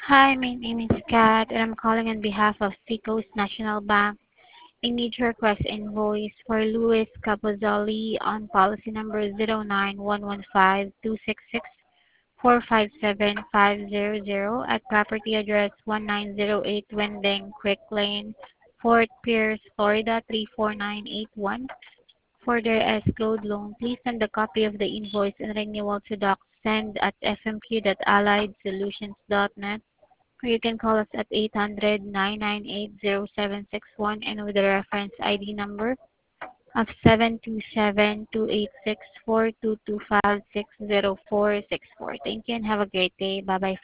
Hi, my name is Kat, and I'm calling on behalf of Seacoast National Bank. I need to request invoice for Luis Capozoli on policy number 0911526645750 at property address 1908 Wending Creek Lane, Fort Pierce, Florida 34981. For their escrowed loan, please send a copy of the invoice and renewal to docsend at fmq.alliedsolutions.net, or you can call us at 800-998-0761 and with the reference ID number of 727-286-4225-60464. Thank you and have a great day. Bye-bye.